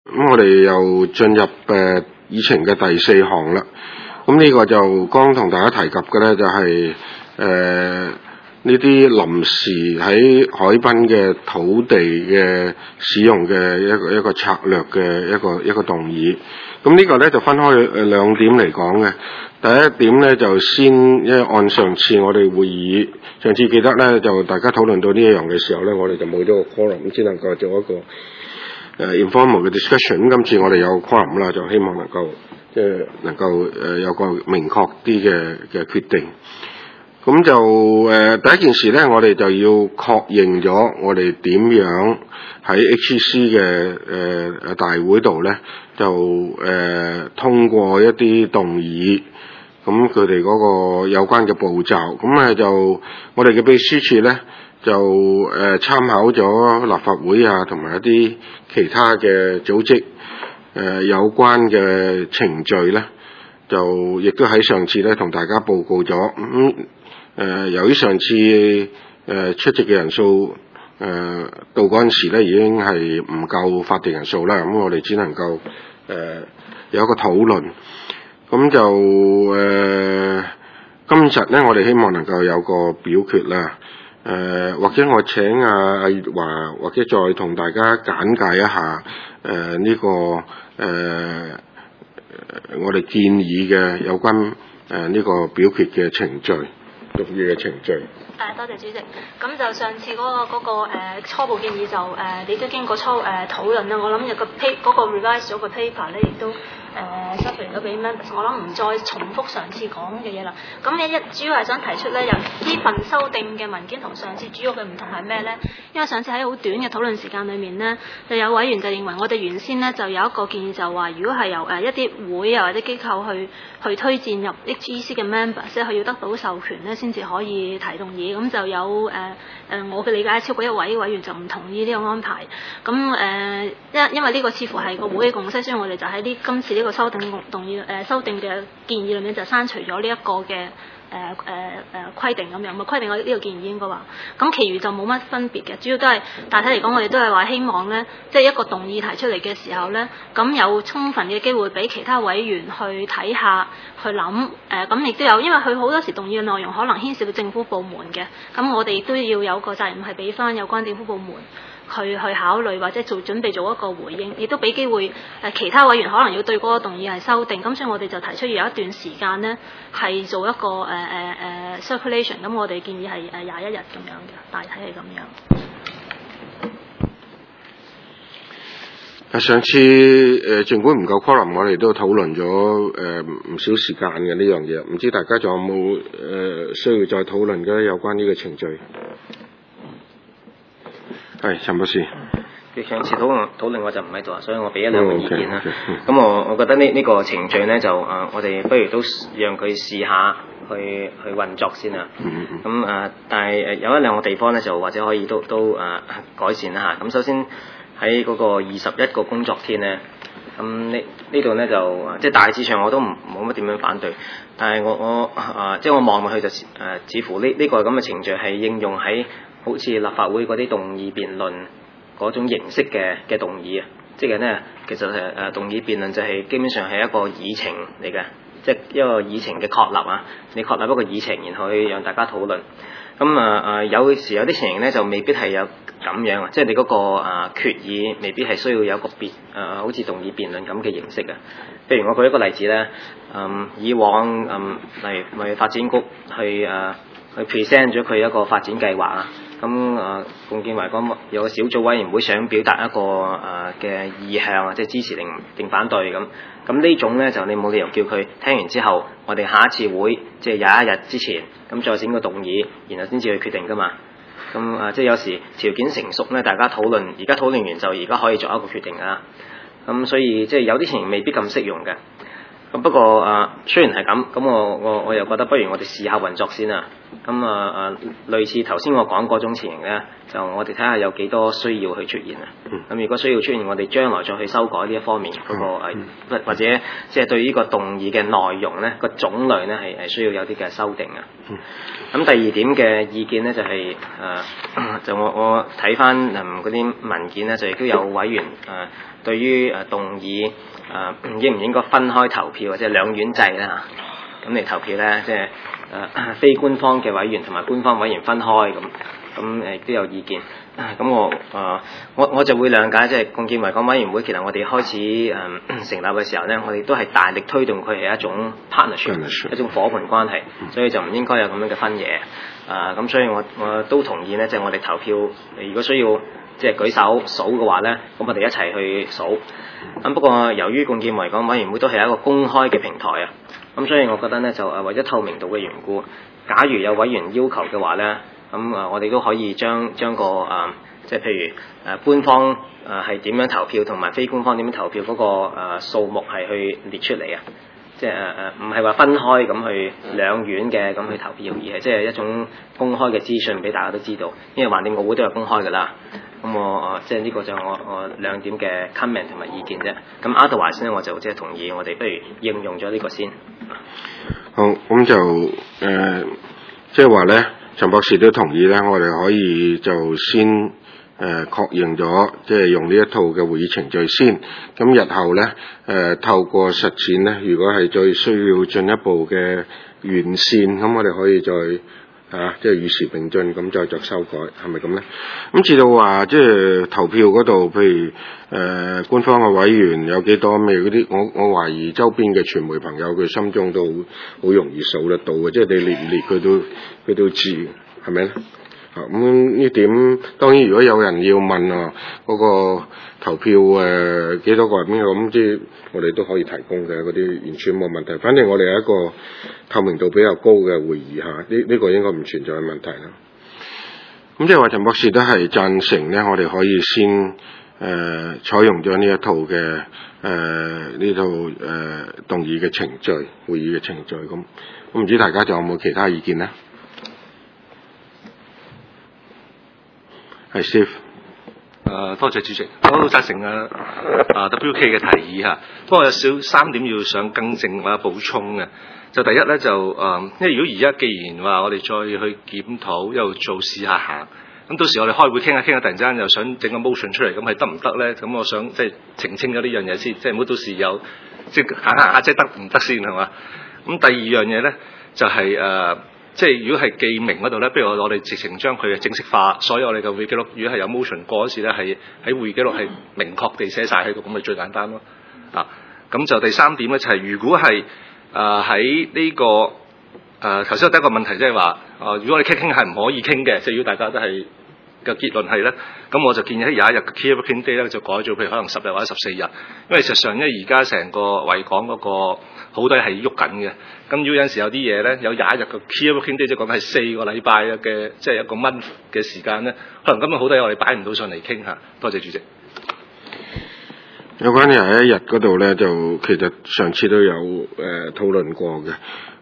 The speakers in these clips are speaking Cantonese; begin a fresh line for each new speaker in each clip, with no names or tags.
咁我哋又進入議程嘅第4項啦。咁呢個就剛同大家提及嘅咧，就係呢啲臨時喺海濱嘅土地嘅使用嘅一個策略嘅一個動議。咁呢個咧就分開2點嚟講嘅。第一點咧就先，因為按上次我哋會議，上次記得咧就大家討論到呢一樣嘅時候咧，我哋就冇咗個 quorum， 咁只能夠做一個informal 嘅 discussion。今次我哋有 quorum 啦，就希望能夠有個明確啲嘅決定。咁就第一件事咧，我哋就要確認咗我哋點樣喺 HEC 嘅大會度咧，就通過一啲動議，咁佢哋嗰個有關嘅步驟。咁就我哋嘅秘書處咧，就參考咗立法會啊，同埋一啲其他嘅組織有關嘅程序咧，就亦都喺上次咧同大家報告咗。由於上次出席嘅人數到嗰陣時咧已經係唔夠法定人數啦，咁我哋只能夠有一個討論。咁就今日咧，我哋希望能夠有個表決啦。或者我請阿月華或者再同大家簡介一下呢個我哋建議嘅有關呢個表決嘅程序。讀嘢嘅程序。
多謝主席。咁就上次嗰個初步建議就你都經過討論啦。我諗有個嗰個 revise 咗個 paper 咧，亦都submit 咗俾 members。我諗唔再重複上次講嘅嘢啦。咁主要係想提出咧，由呢份修訂嘅文件同上次主要嘅唔同係咩咧？因為上次喺好短嘅討論時間裏面咧，就有委員就認為我哋原先咧就有一個建議，就話如果係由一啲會啊或者機構去推薦入 HEC 嘅 members， 即係佢要得到授權咧先至可以提動議。咁就有我嘅理解超過1位委員就唔同意呢個安排。咁因為呢個似乎係個會嘅共識，所以我哋就喺今次呢個修訂嘅建議裏面就刪除咗呢一個嘅規定咁樣，咪規定我呢個建議應該話，咁其餘就冇乜分別嘅，主要都係大體嚟講，我哋都係話希望咧，即係一個動議提出嚟嘅時候咧，咁有充分嘅機會俾其他委員去睇下、去諗，咁亦都有，因為佢好多時動議嘅內容可能牽涉到政府部門嘅，咁我哋亦都要有個責任係俾翻有關政府部門去考慮或者準備做一個回應，亦都俾機會其他委員可能要對嗰個動議係修訂，咁所以我哋就提出要有一段時間呢係做一個circulation， 咁我哋建議係21日咁樣嘅，大體係咁樣。
上次儘管唔夠 quorum， 我哋都討論咗唔少時間嘅呢樣嘢，唔知大家仲有冇需要再討論嘅有關呢個程序？係陳博士。
上次討論我就唔喺度啊，所以我俾1兩個意見啦。咁我覺得呢個程序咧就我哋不如都讓佢試下去運作先啊。咁但係有1兩個地方咧就或者可以都改善啦嚇。咁首先喺嗰個21個工作天咧，咁呢度咧就即係大致上我都冇乜點樣反對，但係我即係我望落去就似乎呢個咁嘅程序係應用喺好似立法會嗰啲動議辯論嗰種形式嘅動議啊，即係咧其實係動議辯論就係基本上係一個議程嚟嘅，即係一個議程嘅確立啊，你確立一個議程，然後去讓大家討論。咁有時有啲情形咧就未必係有咁樣啊，即係你嗰個決議未必係需要有個好似動議辯論咁嘅形式啊。譬如我舉一個例子咧，以往例如發展局去 present 咗佢一個發展計劃啊，咁共建為講有個小組委員會想表達一個嘅意向啊，即係支持定反對咁。咁呢種咧就你冇理由叫佢聽完之後，我哋下一次會即係21日之前咁再整個動議，然後先至去決定噶嘛。咁即係有時條件成熟咧，大家討論，而家討論完就而家可以作一個決定啊。咁所以即係有啲情形未必咁適用嘅。咁不過雖然係咁我又覺得不如我哋試下運作先啊。咁類似頭先我講嗰種情形咧，就我哋睇下有幾多需要去出現啊。咁如果需要出現，我哋將來再去修改呢一方面嗰個或者即係對呢個動議嘅內容咧個種類咧係需要有啲嘅修訂啊。咁第二點嘅意見咧就係就我睇翻嗰啲文件咧，就亦都有委員對於動議應唔應該分開投票或者兩院制啦嚇，咁嚟投票咧，即係非官方嘅委員同埋官方委員分開咁亦都有意見。咁我就會諒解，即係共建維港委員會，其實我哋開始成立嘅時候咧，我哋都係大力推動佢係一種 partnership， 一種夥伴關係，所以就唔應該有咁樣嘅分野。咁所以我都同意咧，即係我哋投票，如果需要即係舉手數嘅話咧，咁我哋一齊去數。咁不過由於共建維港委員會都係一個公開嘅平台啊，咁所以我覺得咧就為咗透明度嘅緣故，假如有委員要求嘅話咧，咁我哋都可以將個即係譬如官方係點樣投票同埋非官方點樣投票嗰個數目係去列出嚟啊，即係唔係話分開咁去兩院嘅咁去投票，而係即係一種公開嘅資訊俾大家都知道，因為橫掂個會都係公開㗎啦。咁我即係呢個就我兩點嘅 comment 同埋意見啫。咁 otherwise 咧，我就即係同意我哋不如應用咗呢個先。
好，咁就即係話咧，陳博士都同意咧，我哋可以就先確認咗，即係用呢一套嘅會議程序先。咁日後咧透過實踐咧，如果係再需要進一步嘅完善，咁我哋可以再即係與時並進，咁再作修改，係咪咁咧？咁至到話即係投票嗰度，譬如官方嘅委員有幾多咩嗰啲，我懷疑周邊嘅傳媒朋友佢心中都好容易數得到嘅，即係你列唔列佢都知，係咪咧？咁呢點當然，如果有人要問嗰個投票幾多個人邊個咁，即係我哋都可以提供嘅，嗰啲完全冇問題。反正我哋係一個透明度比較高嘅會議嚇，呢個應該唔存在嘅問題啦。咁即係話陳博士都係贊成咧，我哋可以先採用咗呢一套嘅動議嘅程序、會議嘅程序咁。唔知大家仲有冇其他意見咧？係 Steve。
多謝主席，我都贊成WK 嘅提議嚇。不過有3點要想更正或者補充嘅。就第一咧就因為如果而家既然話我哋再去檢討又做試下行，咁到時我哋開會傾下，突然之間又想整個 motion 出嚟，咁係得唔得咧？咁我想即係澄清咗呢樣嘢先，即係唔好到時有即係行下即係得唔得先係嘛？咁第二樣嘢咧就係即係如果係記明嗰度咧，不如我哋直情將佢正式化，所以我哋嘅會議記錄，如果係有 motion 過嗰時咧，係喺會議記錄係明確地寫晒喺度，咁咪最簡單咯。咁就第3點咧就係如果係喺呢個頭先我第一個問題即係話如果我哋傾係唔可以傾嘅，即係如果大家都係嘅結論係咧，咁我就建議喺21日嘅 Key Working Day 咧就改咗，譬如可能10日或者14日，因為實際上因為而家成個維港嗰個好多係喐緊嘅，咁如果有陣時有啲嘢咧有21日嘅 Key Working Day，即係講係4個禮拜嘅，即係一個 month 嘅時間咧，可能今日好多嘢我哋擺唔到上嚟傾下。多謝主席。
有關21日嗰度咧，就其實上次都有討論過嘅。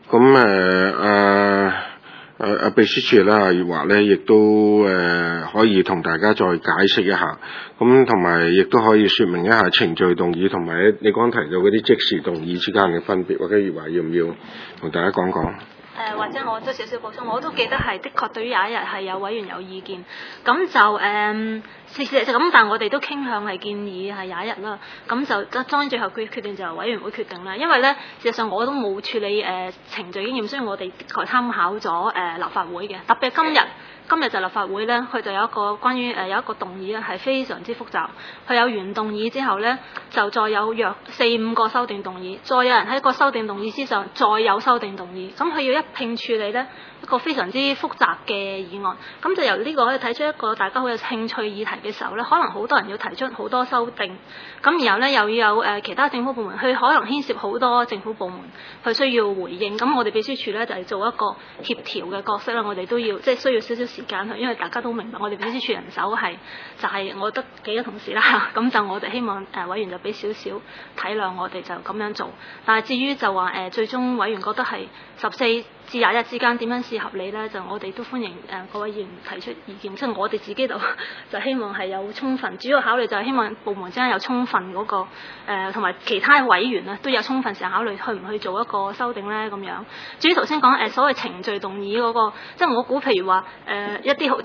咁秘書處啦，阿月華咧，亦都可以同大家再解釋一下。咁同埋亦都可以說明一下程序動議同埋你剛提到嗰啲即時動議之間嘅分別，或者月華要唔要同大家講講？
或者我都少少補充，我都記得係的確對於21日係有委員有意見，咁就事實就咁，但係我哋都傾向係建議係21日啦。咁就當然最後決定就由委員會決定啦。因為咧，事實上我都冇處理程序經驗，所以我哋參考咗立法會嘅，特別係今日就立法會咧，佢就有一個關於有一個動議咧係非常之複雜。佢有原動議之後咧，就再有約4-5個修訂動議，再有人喺個修訂動議之上再有修訂動議，咁佢要一併處理咧一個非常之複雜嘅議案。咁就由呢個可以睇出一個大家好有興趣議題嘅時候咧，可能好多人要提出好多修訂，咁然後咧又要有其他政府部門，佢可能牽涉好多政府部門佢需要回應。咁我哋秘書處咧就係做一個協調嘅角色啦，我哋都要即係需要少少時間去，因為大家都明白我哋秘書處人手就係我得幾個同事啦，咁就我哋希望委員就俾少少體諒我哋就咁樣做。但係至於就話最終委員覺得係14至21日之間點樣試合理咧，就我哋都歡迎各位議員提出意見。即係我哋自己就希望係有充分，主要考慮就係希望部門之間有充分嗰個同埋其他委員咧都有充分時間考慮去唔去做一個修訂咧咁樣。至於頭先講所謂程序動議嗰個，即係我估譬如話一啲好即係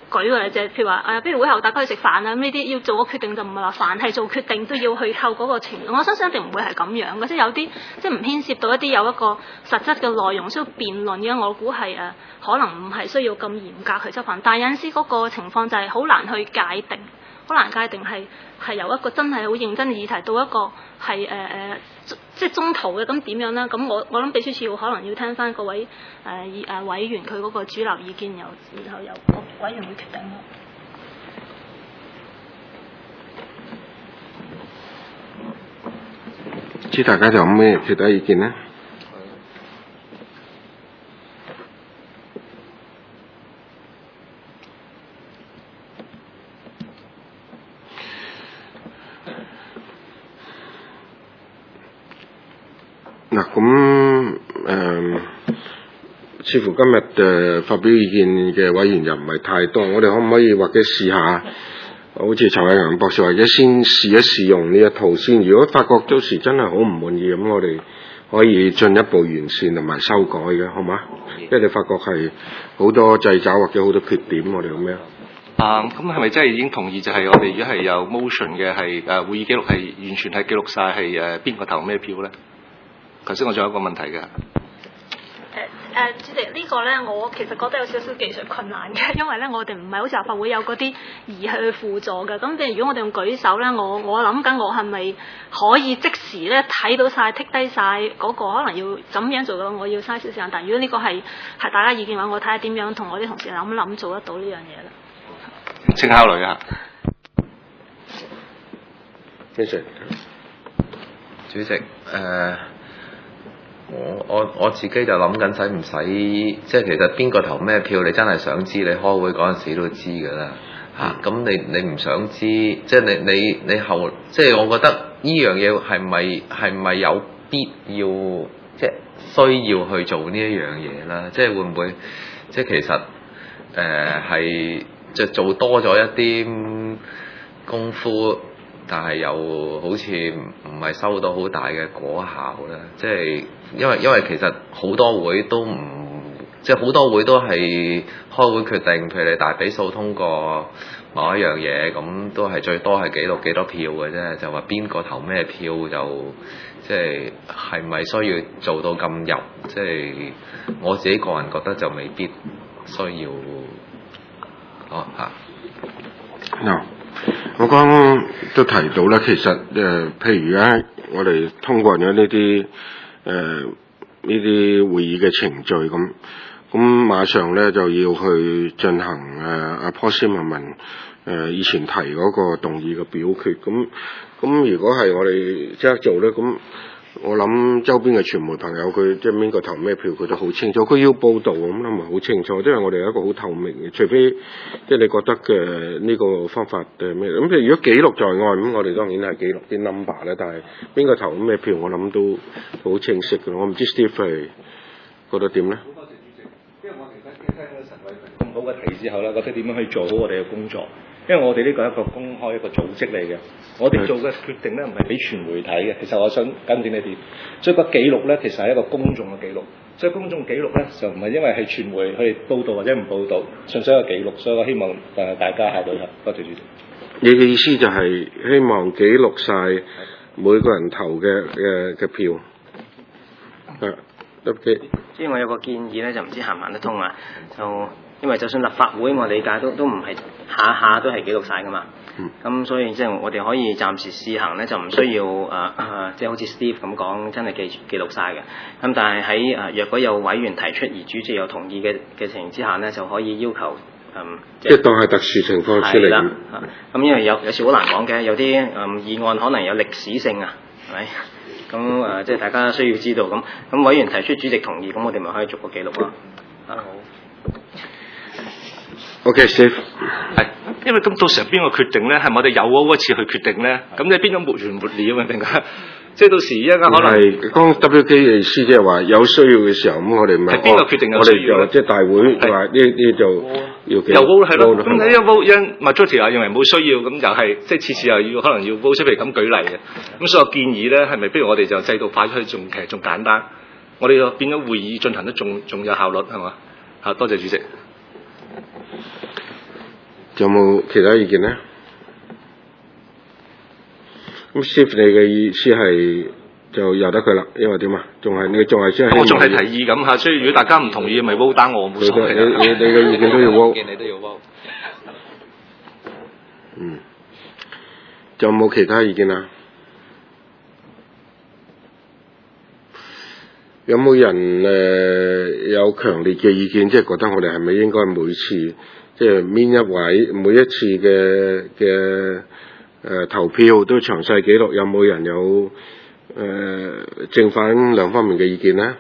舉個例啫，譬如話不如會後大家去食飯啊，咁呢啲要做個決定就唔係話凡係做決定都要去靠嗰個情，我相信一定唔會係咁樣嘅，即係有啲即係唔牽涉到一啲有一個實質嘅內容需要辯論嘅，我估係可能唔係需要咁嚴格去執行，但係有陣時嗰個情況就係好難去界定，好難界定係由一個真係好認真嘅議題到一個係即係中途嘅，咁點樣咧？咁我諗秘書處可能要聽翻各位委員佢嗰個主流意見，然後由個委員會決定咯。
唔知大家有咩其他意見呢？嗱，咁似乎今日發表意見嘅委員又唔係太多，我哋可唔可以或者試下，好似陳偉陽博士或者先試一試用呢一套先？如果發覺到時真係好唔滿意，咁我哋可以進一步完善同埋修改嘅，好嘛？因為你發覺係好多掣肘或者好多缺點，我哋咁樣。
咁係咪真係已經同意就係我哋如果係有 motion 嘅係會議記錄係完全係記錄晒係邊個投咩票咧？頭先我仲有一個問題嘅。
主席呢個咧，我其實覺得有少少技術困難嘅，因為咧我哋唔係好似立法會有嗰啲儀器去輔助嘅。咁譬如如果我哋用舉手咧，我諗緊我係咪可以即時咧睇到晒、剔低晒嗰個？可能要咁樣做嘅，我要嘥少時間。但係如果呢個係大家意見嘅話，我睇下點樣同我啲同事諗做得到呢樣嘢啦。
請考慮啊。
主席，
我自己就諗緊使唔使，即係其實邊個投咩票，你真係想知，你開會嗰陣時都知㗎啦嚇。咁你唔想知，即係你後，即係我覺得呢樣嘢係咪有必要，即係需要去做呢一樣嘢啦？即係會唔會，即係其實係就做多咗一啲功夫，但係又好似唔係收到好大嘅果效咧，即係因為其實好多會都唔，即係好多會都係開會決定，譬如你大比數通過某一樣嘢，咁都係最多係記錄幾多票嘅啫，就話邊個投咩票就即係係咪需要做到咁入？即係我自己個人覺得就未必需要咯嚇。
No. 我剛剛都提到啦，其實譬如而家我哋通過咗呢啲會議嘅程序咁馬上咧就要去進行阿 Paul Zimmerman 以前提嗰個動議嘅表決，咁如果係我哋即刻做咧，咁我諗周邊嘅傳媒朋友佢即係邊個投咩票佢都好清楚，佢要報導咁咪好清楚，因為我哋有一個好透明嘅，除非即係你覺得嘅呢個方法咩咁，譬如如果記錄在案咁，我哋當然係記錄啲 number 咧，但係邊個投咩票我諗都好清晰嘅。我唔知 Steve 係覺得點咧？
好多謝主席，因為我其實聽咗陳偉強咁好嘅提之後咧，覺得點樣去做好我哋嘅工作。因為我哋呢個係一個公開一個組織嚟嘅，我哋做嘅決定咧唔係俾傳媒睇嘅。其實我想更正呢點，所以個記錄咧其實係一個公眾嘅記錄。所以公眾記錄咧就唔係因為係傳媒去報導或者唔報導，純粹一個記錄。所以我希望大家考慮下。多謝主席。
你嘅意思就係希望記錄晒每個人投嘅票。OK。
即係我有個建議咧，就唔知行唔行得通啊？就因為就算立法會，我理解都唔係下下都係記錄晒噶嘛。咁所以即係我哋可以暫時試行咧，就唔需要即係好似 Steve 咁講，真係記錄晒嘅。咁但係喺若果有委員提出而主席有同意嘅情形之下咧，就可以要求
即係當係特殊情況處理。係啦。
咁因為有時好難講嘅，有啲議案可能有歷史性啊，係咪？咁即係大家需要知道咁委員提出主席同意，咁我哋咪可以逐個記錄咯。好。
OK，Steve。
係，因為咁到時候邊個決定咧？係咪我哋有嗰次去決定咧？咁你邊種沒完沒了啊？定係即係到時一間可能
係講 WK 嘅意思，即係話有需要嘅時候，咁我哋咪
係邊個決定有需要咧？
即係大會話呢就要幾？
又 vote 係咯。咁你一 vote 因 majority 又認為冇需要，咁又係即係次次又要可能要 vote 出嚟咁舉例嘅。咁所以我建議咧，係咪不如我哋就制度化出去，其實仲簡單。我哋就變咗會議進行得仲有效率係嘛？多謝主席。
仲有冇其他意見咧？咁 Steve 你嘅意思係就由得佢啦，因為點啊？你仲係先係
我仲係提議咁嚇，所以如果大家唔同意，咪 vote down 我冇所謂。
你嘅意見都要 vote。
你都要 vote。
仲有冇其他意見啊？有冇人有強烈嘅意見，即係覺得我哋係咪應該每次即係邊一位每一次嘅投票都詳細記錄？有冇人有正反兩方面嘅意見呢？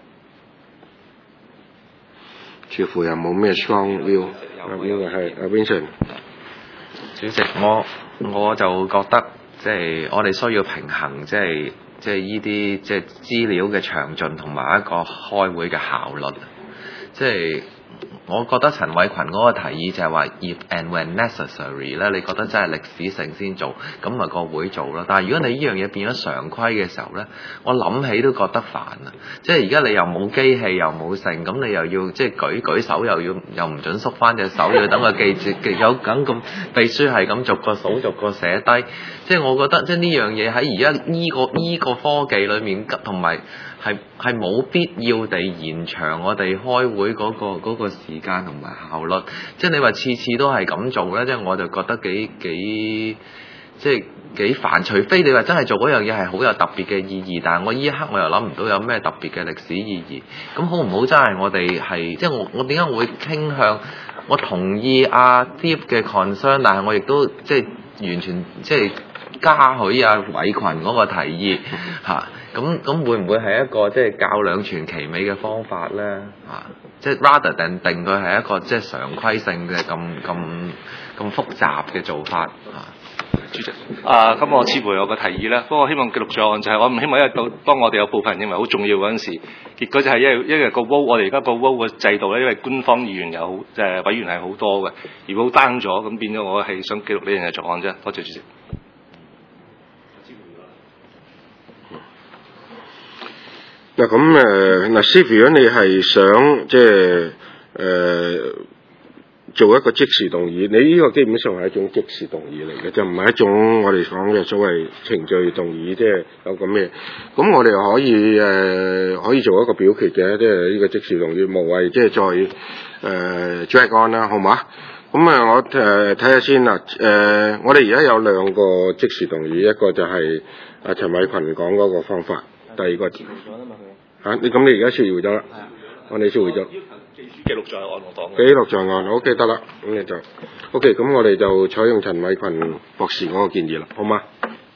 似乎又冇咩 strong view。係阿 Vincent。
主席，我就覺得即係我哋需要平衡，即係依啲即係資料嘅詳盡同埋一個開會嘅效率。即係我覺得陳偉群嗰個提議就係話 if and when necessary 咧，你覺得真係歷史性先做，咁咪個會做咯。但係如果你呢樣嘢變咗常規嘅時候咧，我諗起都覺得煩啊！即係而家你又冇機器又冇剩，咁你又要即係舉手又唔準縮翻隻手，要等個記者有咁秘書係咁逐個數逐個寫低。即係我覺得即係呢樣嘢喺而家呢個科技裏面同埋。係冇必要地延長我哋開會嗰個時間同埋效率，即係你話次次都係咁做咧，即係我就覺得幾煩。除非你話真係做嗰樣嘢係好有特別嘅意義，但係我依一刻我又諗唔到有咩特別嘅歷史意義。咁好唔好真係我哋係即係我點解會傾向我同意阿 Steve 嘅 concern， 但係我亦都即係完全即係嘉許阿偉群嗰個提議嚇。咁會唔會係一個即係較兩全其美嘅方法咧？即係 rather than 定佢係一個即係常規性嘅咁複雜嘅做法
主席，咁我似乎有個提議啦，不過我希望記錄在案，就係我唔希望因為當我哋有部分人認為好重要嗰陣時，結果就係因為個 vote 我哋而家個 vote 嘅制度咧，因為官方議員有委員係好多嘅，如果 down 咗，咁變咗我係想記錄呢樣嘢在案啫。多謝主席。
嗱咁Steve，如果你係想即係做一個即時動議，你呢個基本上係一種即時動議嚟嘅，就唔係一種我哋講嘅所謂程序動議，即係有個咩？咁我哋可以做一個表決嘅，即係呢個即時動議，無謂即係再drag on啦，好嘛？咁我睇下先啦。我哋而家有兩個即時動議，一個就係阿陳偉群講嗰個方法。第二個你而家撤回咗啦，我哋撤回咗。
記錄在案，我講。
記錄在案，我記得啦。咁你就 OK， 咁我哋就採用陳偉群博士嗰個建議啦，好嗎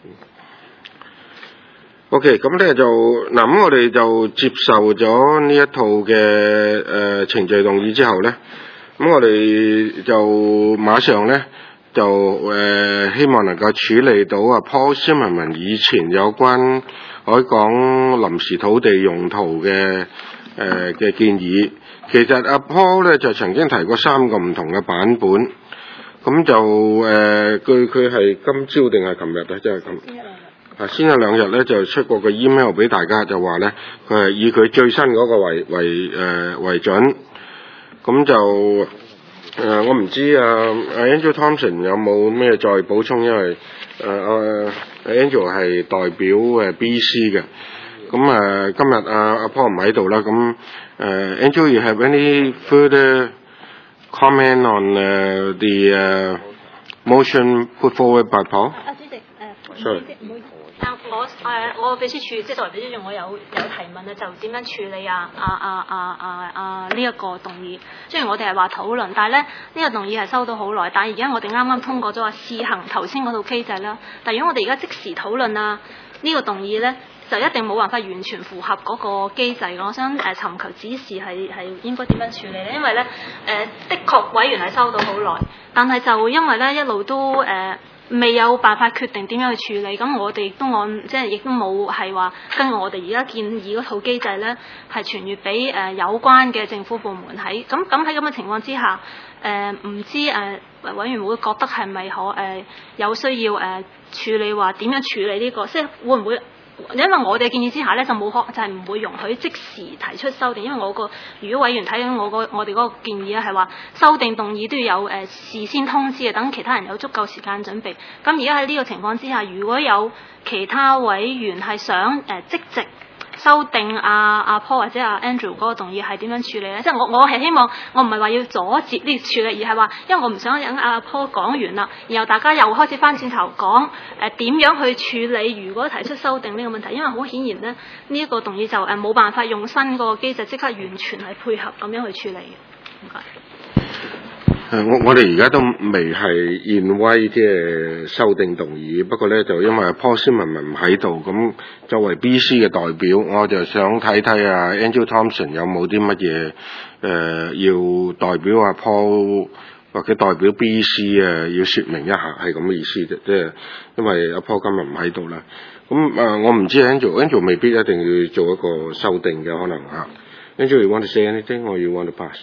？OK， 咁咧就咁我哋就接受咗呢一套嘅程序動議之後咧，咁我哋就馬上咧就希望能夠處理到Paul Zimmerman以前有關海港臨時土地用途嘅建議。其實阿 Paul 咧就曾經提過3個唔同嘅版本，咁就佢係今朝定係琴日咧，即係咁。先有2日咧就出過個 email 俾大家，就話咧佢係以佢最新嗰個為準。咁就我唔知Andrew Thompson 有冇咩再補充，因為Andrew 係代表BC 嘅。咁今日阿 Paul 唔喺度啦，咁Andrew，you have any further comment on the motion put forward by Paul？
主席
sorry。
我秘書處即係作為秘書處，我有提問咧，就點樣處理呢一個動議？雖然我哋係話討論，但係咧呢個動議係收到好耐，但係而家我哋啱啱通過咗話試行頭先嗰套機制啦。但係如果我哋而家即時討論呢個動議咧，就一定冇辦法完全符合嗰個機制。我想尋求指示係應該點樣處理咧？因為咧的確委員係收到好耐，但係就因為咧一路都未有辦法決定點樣去處理，咁我哋都即係亦都冇係話跟我哋而家建議嗰套機制咧，係傳閱俾有關嘅政府部門喺咁喺咁嘅情況之下，唔知委員會覺得係咪有需要處理話點樣處理呢個，即係會唔會因為我哋嘅建議之下咧，就冇就係唔會容許即時提出修訂，因為如果委員睇緊我哋嗰個建議咧，係話修訂動議都要有事先通知嘅，等其他人有足夠時間準備。咁而家喺呢個情況之下，如果有其他委員係想即席修訂阿 Paul 或者阿 Andrew 嗰個動議係點樣處理咧？即係我係希望，我唔係話要阻截呢個處理，而係話因為我唔想等阿 Paul 講完啦，然後大家又開始翻轉頭講點樣去處理如果提出修訂呢個問題，因為好顯然咧呢一個動議就冇辦法用新嗰個機制即刻完全係配合咁樣去處理嘅。唔該。
我哋而家都未係現威即係修訂動議，不過咧就因為 Paul Simonon 唔喺度，咁作為 BC 嘅代表，我就想睇睇啊 Andrew Thompson 有冇啲乜嘢要代表阿 Paul 或者代表 BC 要説明一下，係咁嘅意思啫。即係因為阿 Paul 今日唔喺度啦，咁我唔知 Andrew 未必一定要做一個修訂嘅可能嚇。Andrew, you want to say anything or you want to pass?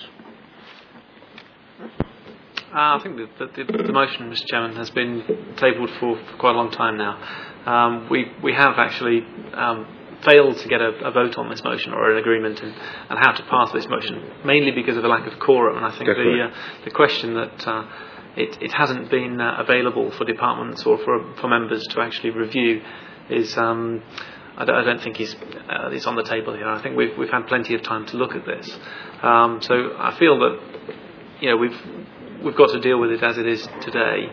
I think the motion, Mr. Chairman, has been tabled for quite a long time now. We have actually failed to get a vote on this motion or an agreement and how to pass this motion, mainly because of a lack of quorum. And I think the question that it hasn't been available for departments or for members to actually review is I don't think it's on the table here. I think we've had plenty of time to look at this. So I feel that we've got to deal with it as it is today.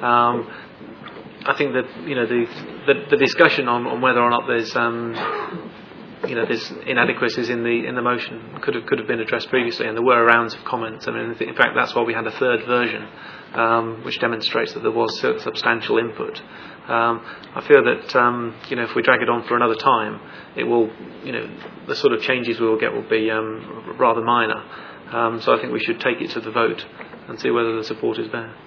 I think that the discussion on whether or not there's there's inadequacies in the motion could have been addressed previously, and there were rounds of comments. I mean, in fact, that's why we had a third version, which demonstrates that there was substantial input. I feel that if we drag it on for another time, it will the sort of changes we will get will be rather minor. So I think we should take it to the vote and see whether the support is there.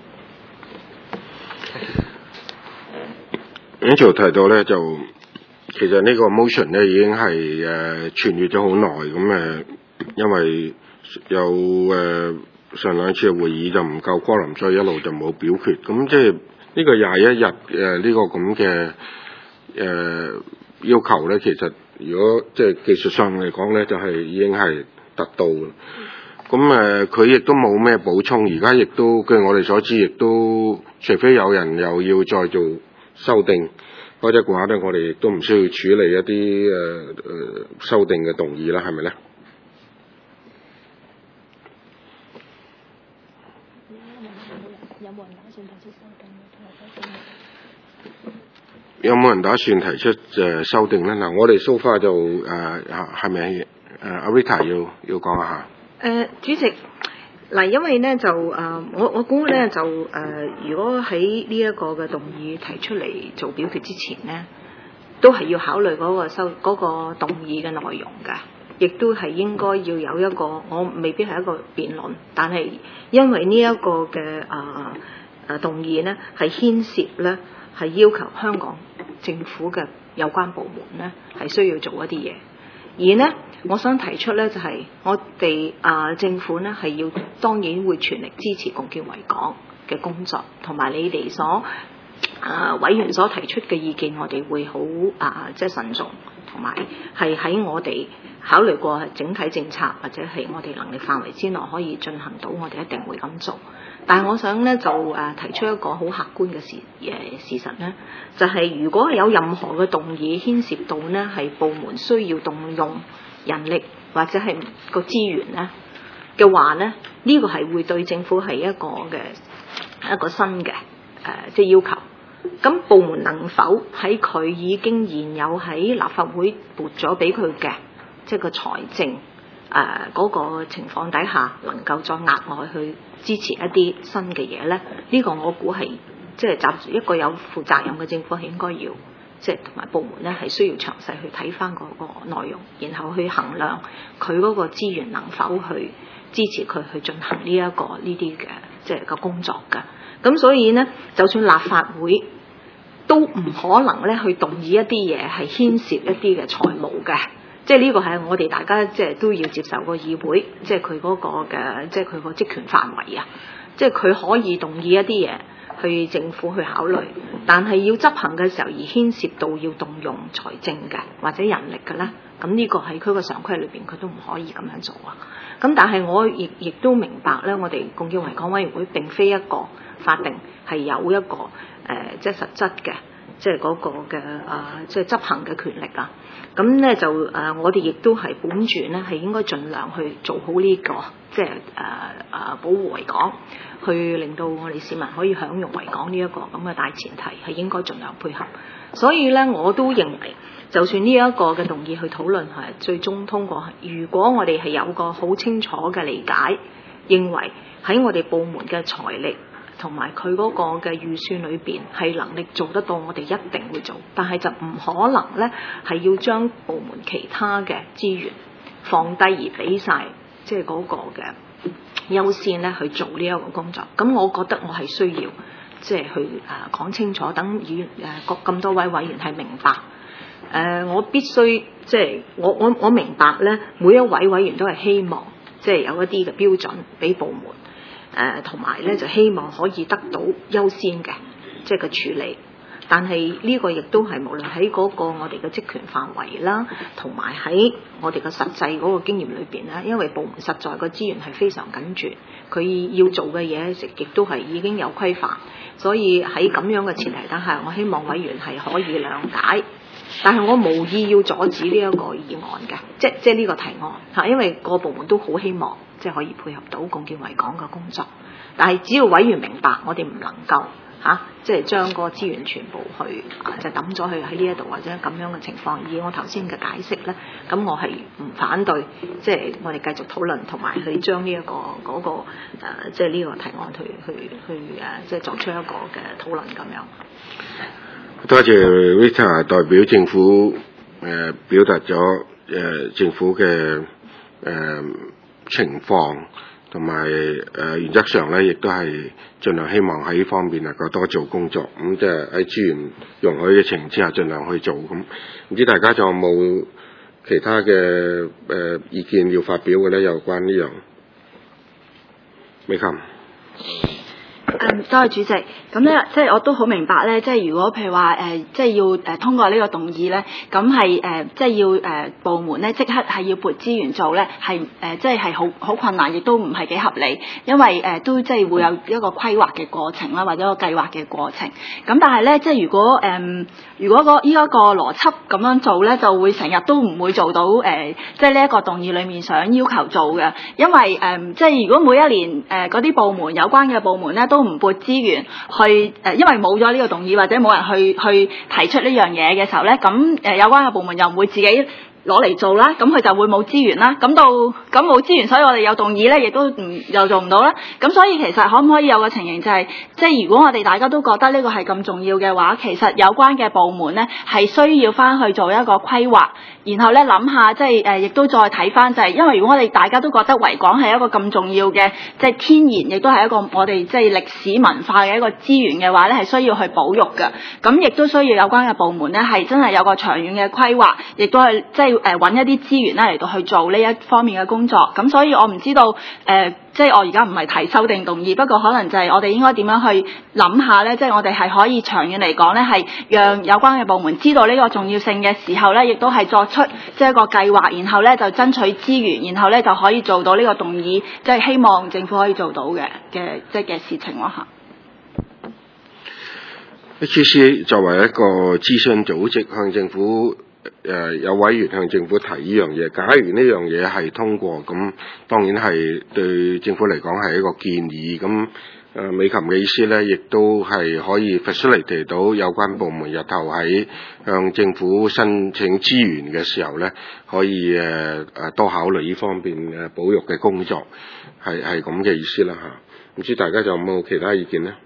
Andrew 提到咧，就其實呢個 motion 咧已經係傳閱咗好耐，咁因為有上兩次嘅會議就唔夠 quorum， 所以一路就冇表決。咁即係呢個21日呢個咁嘅要求咧，其實如果即係技術上嚟講咧，就係已經係達到嘅。咁佢亦都冇咩補充，而家亦都據我哋所知，亦都除非有人又要再做修訂，或者嘅話咧，我哋亦都唔需要處理一啲修訂嘅動議啦，係咪咧？有冇人打算提出修訂咧？嗱，我哋 so far 就係咪阿 Rita 要講一下？
主席，嗱，因為咧就我估咧就如果喺呢一個嘅動議提出嚟做表決之前咧，都係要考慮嗰個動議嘅內容㗎，亦都係應該要有一個，我未必係一個辯論，但係因為呢一個嘅動議咧係牽涉咧係要求香港政府嘅有關部門咧係需要做一啲嘢。而呢，我想提出呢，就係我哋政府呢係要當然會全力支持共建維港嘅工作，同埋你哋所委員所提出嘅意見，我哋會好即係慎重，同埋係喺我哋考慮過整體政策或者係我哋能力範圍之內可以進行到，我哋一定會咁做。但係我想呢，就提出一個好客觀嘅事實呢，就係如果有任何嘅動議牽涉到呢係部門需要動用人力或者係個資源呢嘅話呢，呢個係會對政府係一個新嘅即係要求。咁部門能否喺佢已經現有喺立法會撥咗俾佢嘅即係個財政嗰個情況底下，能夠再額外去支持一啲新嘅嘢咧？呢個我估係即係一個有負責任嘅政府係應該要即係同埋部門咧係需要詳細去睇翻嗰個內容，然後去衡量佢嗰個資源能否去支持佢去進行呢啲嘅即係個工作㗎。咁所以呢，就算立法會都唔可能咧去動議一啲嘢係牽涉一啲嘅財務嘅。即係呢個係我哋大家即係都要接受個議會，即係佢嗰個嘅即係佢個職權範圍啊！即係佢可以動議一啲嘢去政府去考慮，但係要執行嘅時候而牽涉到要動用財政嘅或者人力嘅咧，咁呢個喺佢個常規裏邊佢都唔可以咁樣做啊。咁但係我亦都明白咧，我哋共建維港委員會並非一個法定係有一個即係實質嘅即係嗰個嘅即係執行嘅權力啊。咁咧就我哋亦都係本住咧係應該盡量去做好呢個即係保護維港，去令到我哋市民可以享用維港呢一個咁嘅大前提係應該盡量配合。所以咧我都認為，就算呢一個嘅動議去討論係最終通過，如果我哋係有個好清楚嘅理解，認為喺我哋部門嘅財力同埋佢嗰個嘅預算裏邊係能力做得到，我哋一定會做。但係就唔可能咧係要將部門其他嘅資源放低而俾晒即係嗰個嘅優先咧去做呢一個工作。咁我覺得我係需要即係去講清楚，等議員咁多位委員係明白。我必須即係我明白咧，每一位委員都係希望即係有一啲嘅標準俾部門，同埋咧就希望可以得到優先嘅即係個處理。但係呢個亦都係無論喺嗰個我哋嘅職權範圍啦，同埋喺我哋嘅實際嗰個經驗裏邊咧，因為部門實在個資源係非常緊絀，佢要做嘅嘢亦都係已經有規範，所以喺咁樣嘅前提底下，我希望委員係可以諒解。但係我無意要阻止呢一個議案嘅，即係呢個提案嚇，因為個部門都好希望即係可以配合到共建維港嘅工作。但係只要委員明白，我哋唔能夠即係將個資源全部去就抌咗去喺呢一度或者咁樣嘅情況。以我頭先嘅解釋咧，咁我係唔反對，即係我哋繼續討論同埋去將呢一個嗰個即係呢個提案去即係作出一個嘅討論咁樣。
多謝 Rita 代表政府表達咗政府嘅情況，同埋原則上咧，亦都係盡量希望喺呢方面能夠多做工作。咁即係喺資源容許嘅情況之下，盡量去做。咁唔知大家仲有冇其他嘅意見要發表嘅咧？有關呢樣，美琴。
多謝主席。咁咧，即係我都好明白咧，即係如果譬如話即係要通過呢個動議咧，咁係即係要部門咧即刻係要撥資源做咧，係即係好困難，亦都唔係幾合理，因為都即係會有一個規劃嘅過程啦，或者一個計劃嘅過程。咁但係咧，即係如果依一個邏輯咁樣做咧，就會成日都唔會做到即係呢一個動議裡面想要求做嘅，因為即係如果每一年嗰啲部門有關嘅部門咧都唔撥資源去因為冇咗呢個動議或者冇人去提出呢樣嘢嘅時候咧，咁有關嘅部門又唔會自己攞嚟做啦，咁佢就會冇資源啦。咁冇資源，所以我哋有動議咧，亦都又做唔到啦。咁所以其實可唔可以有個情形就係，即係如果我哋大家都覺得呢個係咁重要嘅話，其實有關嘅部門咧係需要翻去做一個規劃，然後咧諗下即係亦都再睇翻就係，因為如果我哋大家都覺得維港係一個咁重要嘅即係天然，亦都係一個我哋即係歷史文化嘅一個資源嘅話咧，係需要去保育嘅。咁亦都需要有關嘅部門咧係真係有個長遠嘅規劃，亦都係即係揾一啲資源咧嚟到去做呢一方面嘅工作。咁所以我唔知道即係我而家唔係提修訂動議，不過可能就係我哋應該點樣去諗下咧，即係我哋係可以長遠嚟講咧，係讓有關嘅部門知道呢個重要性嘅時候咧，亦都係作出即係一個計劃，然後咧就爭取資源，然後咧就可以做到呢個動議，即係希望政府可以做到嘅即係嘅事情咯嚇。
HCC 作為一個諮詢組織，向政府有委員向政府提呢樣嘢，假如呢樣嘢係通過，咁當然係對政府嚟講係一個建議。咁美琴嘅意思咧，亦都係可以 facilitate 到有關部門日後喺向政府申請資源嘅時候咧，可以多考慮呢方面保育嘅工作，係咁嘅意思啦嚇。唔知大家仲有冇其他意見呢？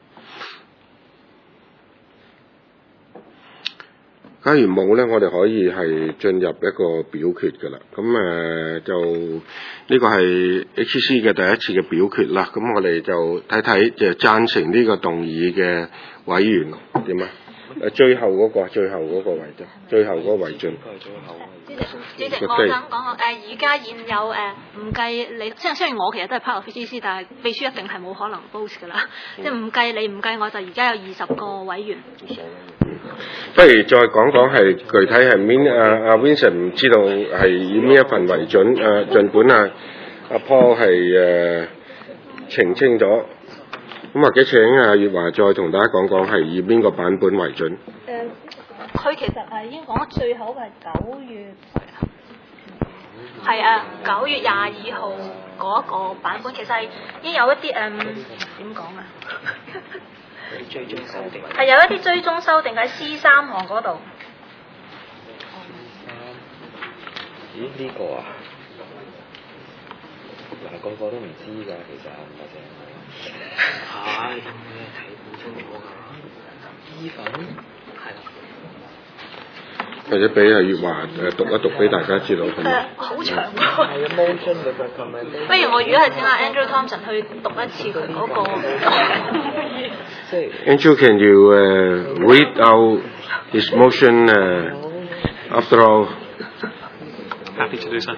假如冇咧，我哋可以係進入一個表決㗎啦。咁就呢個係 HCC 嘅第一次嘅表決啦。咁我哋就睇睇就贊成呢個動議嘅委員點啊？最後嗰個為準，最後嗰個為準。
主席，我想講而家現有唔計你，雖然我其實都係 part of PGC， 但係秘書一定係冇可能 boast 㗎啦。即係唔計你唔計我，就而家有20個委員。
不如再講講係具體係邊阿 Vincent 唔知道係以邊一份為準儘管阿 Paul 係澄清咗，咁或者請阿月華再同大家講講係以邊個版本為準。
佢其實已經講咗最後係9月，係啊9月22號嗰一個版本，其實係已經有一啲點講啊？係有一啲追蹤修訂喺 C3 項嗰度。
咦？呢個啊？嗱，個個都唔知㗎，其實唔係淨係。係睇唔清楚㗎。意粉係啦。
或者俾阿月華讀一讀俾大家知道。
好長喎。不如我如果係請阿 Andrew Thompson 去讀一次佢嗰個。
Andrew, can you read out his motion after all?
Happy to do so.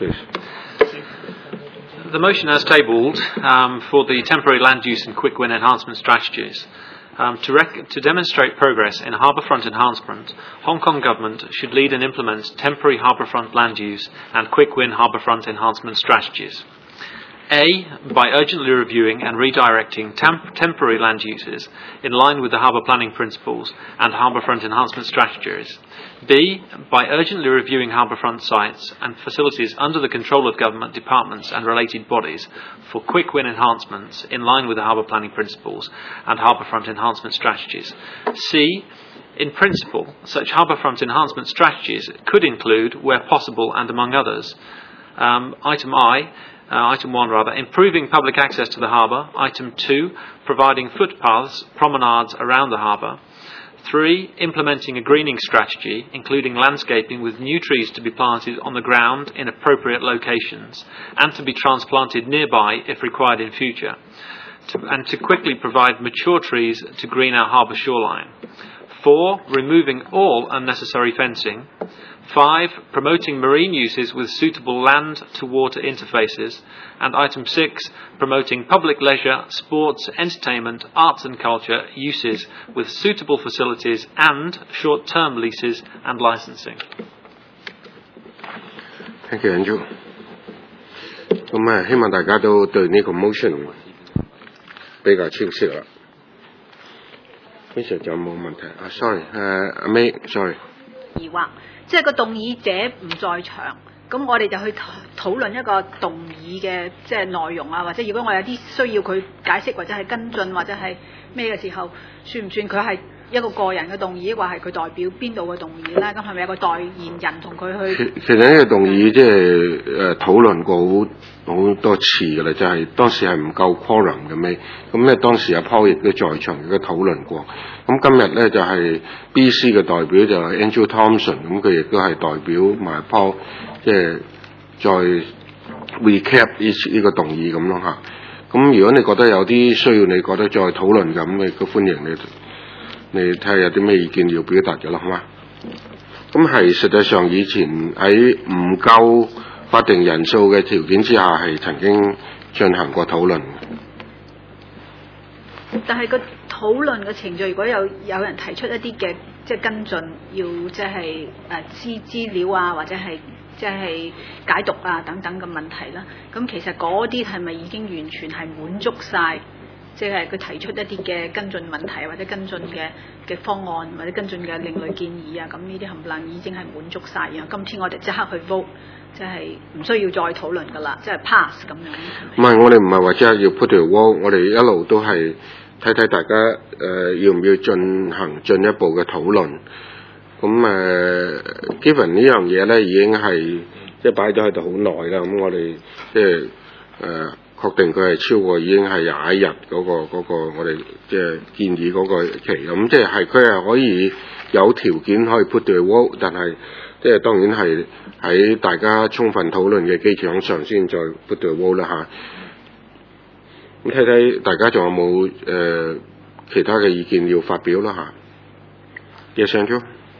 The motion as tabled for the temporary land use and quick win enhancement strategies. To demonstrate progress in harbourfront enhancement, Hong Kong government should lead and implement temporary harbourfront land use and quick win harbourfront enhancement strategies. A. By urgently reviewing and redirecting temporary land uses in line with the harbour planning principles and harbourfront enhancement strategies. B. By urgently reviewing harbourfront sites and facilities under the control of government departments and related bodies for quick win enhancements in line with the harbour planning principles and harbourfront enhancement strategies. C. In principle, such harbourfront enhancement strategies could include, where possible and among others, Item 1 rather, improving public access to the harbour. Item 2, providing footpaths, promenades around the harbour. 3, implementing a greening strategy, including landscaping with new trees to be planted on the ground in appropriate locations and to be transplanted nearby if required in future, and to quickly provide mature trees to green our harbour shoreline. 4, removing all unnecessary fencing. 5, promoting marine uses with suitable land-to-water interfaces. And item 6, promoting public leisure, sports, entertainment, arts and culture uses with suitable facilities and short-term leases and licensing.
Thank you, Andrew. 咁希望大家都對呢個 motion 比較清晰啦。非常就冇問題。sorry， 阿 May，sorry。
疑惑，即係個動議者唔在場，咁我哋就去討論一個動議嘅即係內容啊，或者如果我有啲需要佢解釋或者係跟進或者係咩嘅時候，算唔算佢係一個個人嘅動議，或係佢代表邊度嘅動議咧？咁係咪有個代言人同佢去？
其實呢個動議即係討論過好多次㗎啦，就係、是、當時係唔夠 quorum 嘅尾，咁咧當時阿 Paul 亦都在場，亦都討論過。咁今日咧就係、是、BC 嘅代表就係 Andrew Thompson， 咁佢亦都係代表埋 Paul， 即係再 recap 呢個動議咁咯嚇。咁如果你覺得有啲需要，你覺得再討論咁，你都歡迎你睇下有啲咩意見要表達嘅啦，好嘛？咁係實際上以前喺唔夠法定人數嘅條件之下，係曾經進行過討論。
但係個討論嘅程序，如果有人提出一啲嘅即係跟進，要即係資料啊，或者係即係解讀啊等等嘅問題啦，咁其實嗰啲係咪已經完全係滿足晒？即係佢提出一啲嘅跟進問題，或者跟進嘅方案，或者跟進嘅另類建議啊，咁呢啲冚唪唥已經係滿足晒。然後今天我哋即刻去 vote， 即係唔需要再討論㗎啦，即係 pass 咁樣。
唔係，我哋唔係話即係要 put to vote， 我哋一路都係睇睇大家要唔要進行進一步嘅討論。咁given 呢樣嘢咧已經係即係擺咗喺度好耐啦。咁我哋即係確定佢係超過已經係21日嗰個我哋即係建議嗰個期，咁即係佢係可以有條件可以 put to vote， 但係即係當然係喺大家充分討論嘅基礎上先再 put to vote 啦嚇。咁睇睇大家仲有冇其他嘅意見要發表啦嚇。Yes, Andrew。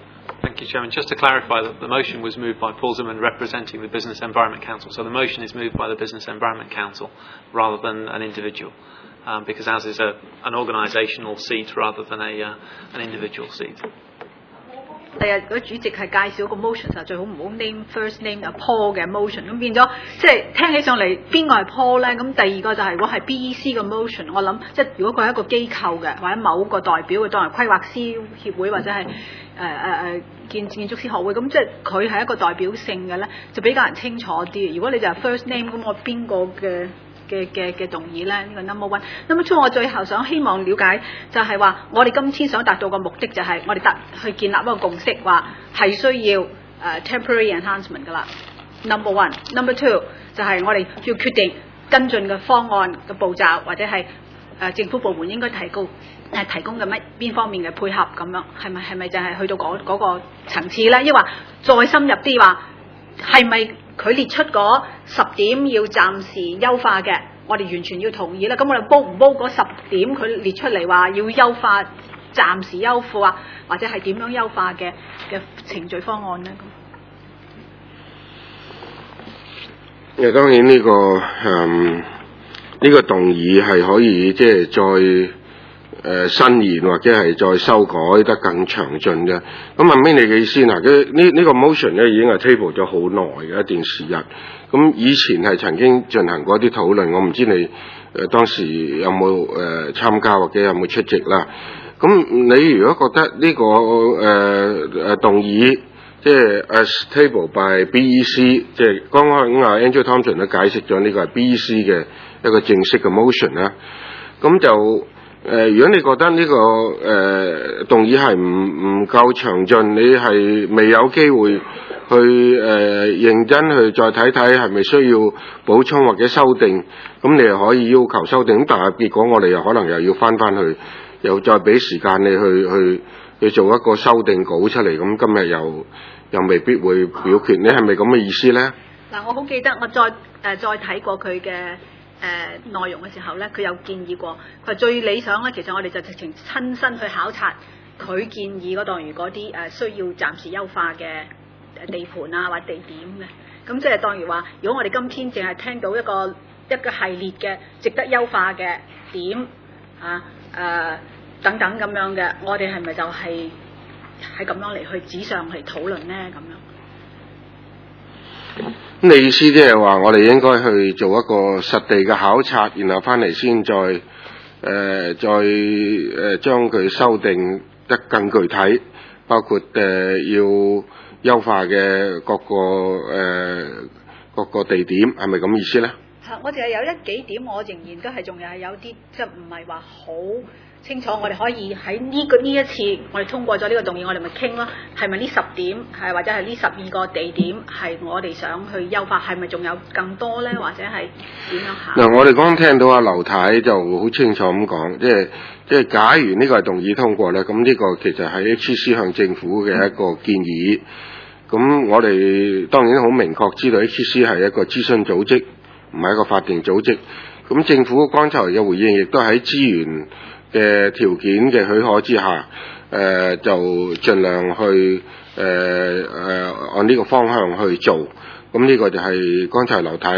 Thank you, Chairman. Just to clarify that the motion was moved by Paul Zimmerman representing the Business Environment Council. So the motion is moved by the Business Environment Council rather than an individual, because ours is an organisational seat rather than an individual seat.
第日如果主席係介紹個 motion 就最好唔好 name first name 就 Paul 嘅 motion， 咁變咗即係聽起上嚟邊個係 Paul 咧？咁第二個就係如果係 BEC 嘅 motion， 我諗即係如果佢係一個機構嘅或者某個代表嘅，當為規劃師協會或者係建築師學會，咁即係佢係一個代表性嘅咧，就比較人清楚啲。如果你就係 first name， 咁我邊個嘅動議咧？呢個 number one。number two， 我最後希望了解就係話，我哋今天想達到個目的就係我哋去建立一個共識，話係需要temporary enhancement 噶啦。number one。number two 就係我哋要決定跟進嘅方案嘅步驟，或者係政府部門應該提供嘅邊方面嘅配合咁樣，係咪就係去到嗰個層次咧？抑或再深入啲話，係咪佢列出嗰10點要暫時優化嘅，我哋完全要同意啦。咁我哋煲唔煲嗰10點佢列出嚟話要優化、暫時優化或者係點樣優化嘅程序方案咧？
當然呢個動議係可以即係再伸延或者係再修改得更詳盡嘅。咁問咩你嘅意思嗱？呢個 motion 咧已經係 table 咗好耐嘅一段時日。咁以前係曾經進行過一啲討論，我唔知你當時有冇參加或者有冇出席啦。咁你如果覺得呢個動議即係 as table by BEC， 即係剛剛Andrew Thompson 都解釋咗呢個係 BEC 嘅一個正式嘅 motion 啦。咁就如果你覺得呢個動議係唔夠詳盡，你係未有機會去認真去再睇睇係咪需要補充或者修訂，咁你又可以要求修訂。咁但係結果我哋又可能又要翻去，又再俾時間你去做一個修訂稿出嚟。咁今日又未必會表決，你係咪咁嘅意思咧？
嗱，我好記得我再睇過佢嘅內容嘅時候咧，佢有建議過，佢話最理想咧，其實我哋就直情親身去考察佢建議嗰度，如果啲需要暫時優化嘅地盤啊或者地點嘅，咁即係當如話，如果我哋今天淨係聽到一個系列嘅值得優化嘅點等等咁樣嘅，我哋係咪就係喺咁樣嚟去紙上嚟討論咧？咁樣。
你意思即係話，我哋應該去做一個實地嘅考察，然後翻嚟先再將佢修訂得更具體，包括要優化嘅各個地點，係咪咁意思咧？
我淨係有幾點，我仍然都係仲係有啲即係唔係話好清楚。我哋可以喺呢一次我哋通過咗呢個動議，我哋咪傾咯，係咪呢10點係或者係呢12個地點係我哋想去優化，係咪仲有更多咧，或者係點樣行？嗱，
我哋剛聽到阿劉太就好清楚咁講，即係假如呢個係動議通過咧，咁呢個其實係 HEC 向政府嘅一個建議。咁我哋當然好明確知道 HEC 係一個諮詢組織，唔係一個法定組織。咁政府剛才嘅回應亦都喺資源嘅條件嘅許可之下，就盡量去按呢個方向去做。咁呢個就係剛才劉太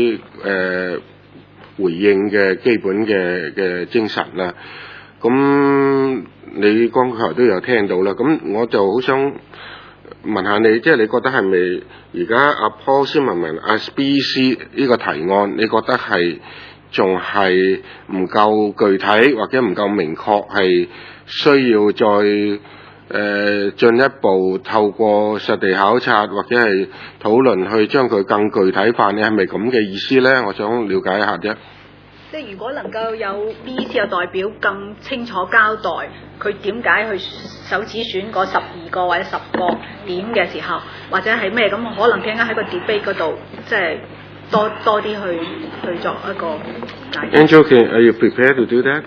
回應嘅基本嘅精神啦。咁你剛才都有聽到啦。咁我就好想問下你，即係你覺得係咪而家阿 Paul Zimmerman as BEC 呢個提案，你覺得係仲係唔夠具體或者唔夠明確，係需要再進一步透過實地考察或者係討論去將佢更具體化？你係咪咁嘅意思咧？我想了解一下啫。
即係如果能夠有 BEC 嘅代表更清楚交代佢點解去首指選嗰12個或者10個點嘅時候，或者係咩咁，可能聽緊喺個 debate 嗰度，即係多啲去作一個解釋。
Andrew, are you prepared to do that?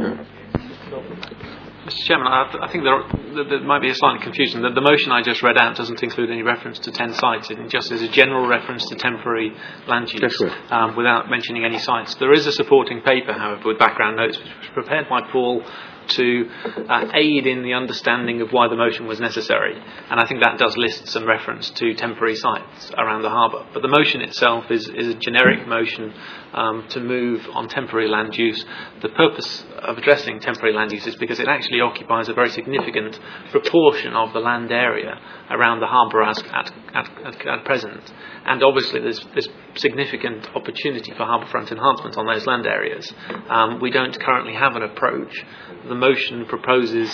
Mr. Chairman, I think there might be a slight confusion. The motion I just read out doesn't include any reference to 10 sites. It just is a general reference to temporary land use, without mentioning any sites. There is a supporting paper, however, with background notes, which was prepared by Paul to aid in the understanding of why the motion was necessary. And I think that does list some reference to temporary sites around the harbour. But the motion itself is a generic motion to move on temporary land use. The purpose of addressing temporary land use is because it actually occupies a very significant proportion of the land area around the harbour at present. And obviously there's significant opportunity for harbourfront enhancement on those land areas. We don't currently have an approach. The motion proposes,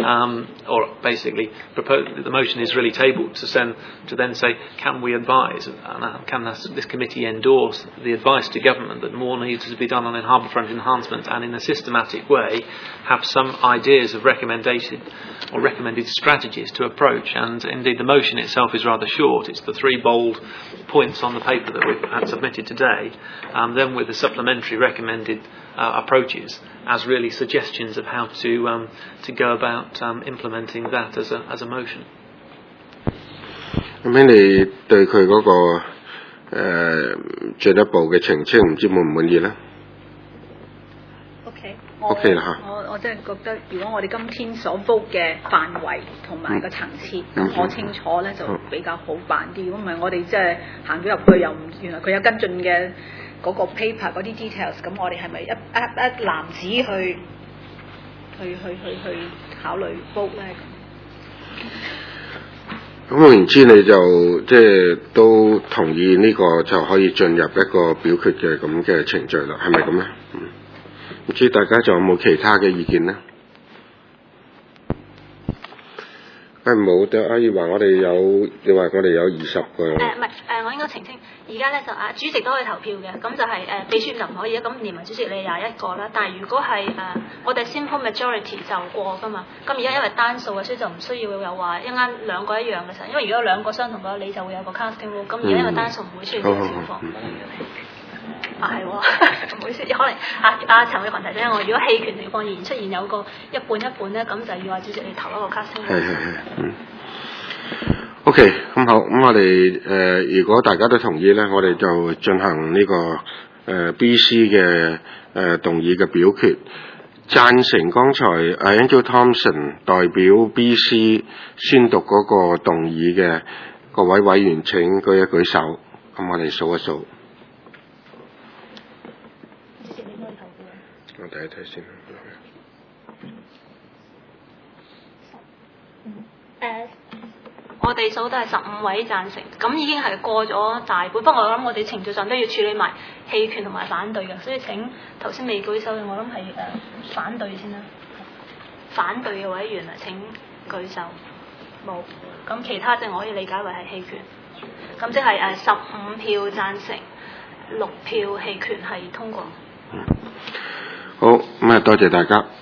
the motion is really tabled to then say, can we advise, can this committee endorse the advice to government that more needs to be done on harbourfront enhancement, and in a systematic way have some ideas of recommended strategies to approach. And indeed the motion itself is rather short. It's the 3 bold points on the paper that we've had submitted today, then with the supplementary recommended approaches as really suggestions of how to go about implementing that as a motion.
咁你對佢嗰個進一步嘅澄清唔知滿唔滿意咧 ？OK 啦嚇。
我真係覺得，如果我哋今天所 vote 嘅範圍同埋個層次摸清楚咧，就比較好辦啲。如果唔係，我哋即係行咗入去又唔原來佢有跟進嘅嗰個 paper 嗰啲 details， 咁我哋係咪一籃子去考慮 vote 咧？
咁換言之，你就即係都同意呢個就可以進入一個表決嘅咁嘅程序啦，係咪咁咧？唔知大家仲有冇其他嘅意見咧？冇嘅，阿姨話我哋有，你話我哋有20個。
唔係我應該澄清，而家咧就主席都可以投票嘅，咁就係秘書就唔可以啦。咁連埋主席你21個啦，但係如果係我哋 simple majority 就過噶嘛。咁而家因為單數嘅，所以就唔需要有話一間兩個一樣嘅時候，因為如果有兩個相同嘅，你就會有個 casting rule。咁而家因為單數唔會出現呢個情況。係喎，唔好意思，可能陳偉群提醒我，如果棄權情況仍然出現有個一半咧，咁就要話主席你投一個 casting。
OK， 咁好，咁我哋如果大家都同意咧，我哋就進行呢個BC 嘅動議嘅表決。贊成剛才Andrew Thompson 代表 BC 宣讀嗰個動議嘅各位委員請舉一舉手，咁我哋數一數。我睇一睇先。
我哋數都係15位贊成，咁已經係過咗大半。不過我諗我哋程序上都要處理埋棄權同埋反對嘅，所以請頭先未舉手嘅，我諗係反對先啦。反對嘅委員請舉手。冇。咁其他我可以理解為係棄權。咁即係15票贊成，6票棄權係通過。
好，咁多謝大家。